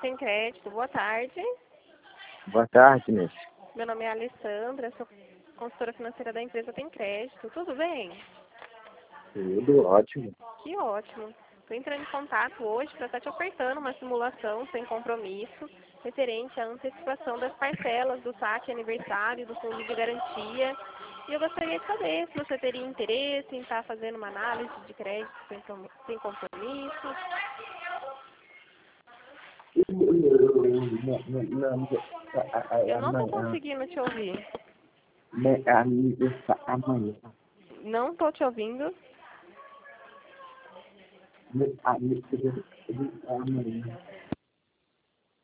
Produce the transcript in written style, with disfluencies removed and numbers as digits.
Tem Crédito. Boa tarde. Boa tarde, Inês. Meu nome é Alessandra, sou consultora financeira da empresa Tem Crédito. Tudo bem? Tudo ótimo. Que ótimo. Estou entrando em contato hoje para estar te ofertando uma simulação sem compromisso referente à antecipação das parcelas do saque aniversário do fundo de garantia. E eu gostaria de saber se você teria interesse em estar fazendo uma análise de crédito sem compromisso. Eu não estou Amanhã. conseguindo te ouvir. Amanhã. Não estou te ouvindo. Amanhã.